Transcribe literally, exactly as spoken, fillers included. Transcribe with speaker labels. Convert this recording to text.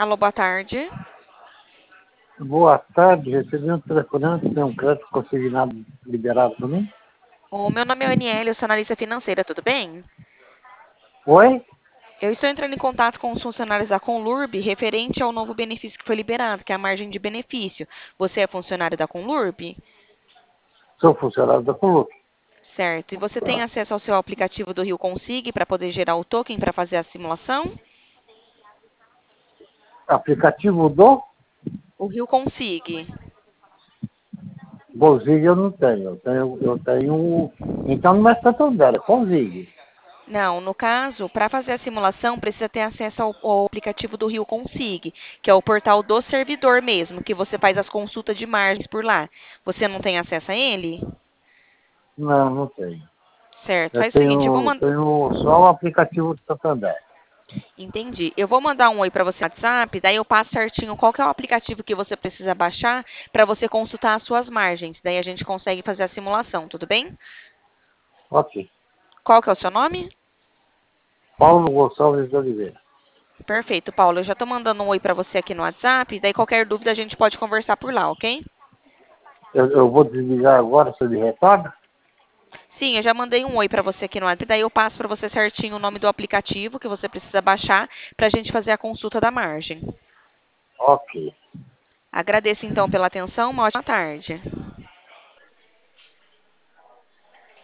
Speaker 1: Alô, boa tarde.
Speaker 2: Boa tarde, recebi um telefonema que tem um crédito consignado liberado para mim.
Speaker 1: O meu nome é Aniele, eu sou analista financeira, tudo bem?
Speaker 2: Oi?
Speaker 1: Eu estou entrando em contato com os funcionários da Conlurb referente ao novo benefício que foi liberado, que é a margem de benefício. Você é funcionário da Conlurb?
Speaker 2: Sou funcionário da Conluc.
Speaker 1: Certo. E você tem acesso ao seu aplicativo do Rio Consig para poder gerar o token para fazer a simulação?
Speaker 2: Aplicativo do
Speaker 1: O Rio Consig.
Speaker 2: Bozig eu não tenho. Eu tenho, eu tenho. Então não é Santander, é Conzig.
Speaker 1: Não, no caso, para fazer a simulação, precisa ter acesso ao, ao aplicativo do Rio Consig, que é o portal do servidor mesmo, que você faz as consultas de margens por lá. Você não tem acesso a ele?
Speaker 2: Não, não tenho.
Speaker 1: Certo.
Speaker 2: Eu
Speaker 1: Faz o seguinte, eu vou
Speaker 2: tenho,
Speaker 1: mandar.
Speaker 2: tenho só o aplicativo do Santander.
Speaker 1: Entendi. Eu vou mandar um oi para você no WhatsApp, daí eu passo certinho qual que é o aplicativo que você precisa baixar para você consultar as suas margens. Daí a gente consegue fazer a simulação, tudo bem?
Speaker 2: Ok.
Speaker 1: Qual que é o seu nome?
Speaker 2: Paulo Gonçalves de Oliveira.
Speaker 1: Perfeito, Paulo. Eu já estou mandando um oi para você aqui no WhatsApp, daí qualquer dúvida a gente pode conversar por lá, ok?
Speaker 2: Eu, eu vou desligar agora, se ele retorna?
Speaker 1: Sim, eu já mandei um oi para você aqui no WhatsApp, daí eu passo para você certinho o nome do aplicativo que você precisa baixar para a gente fazer a consulta da margem.
Speaker 2: Ok.
Speaker 1: Agradeço então pela atenção, uma ótima tarde.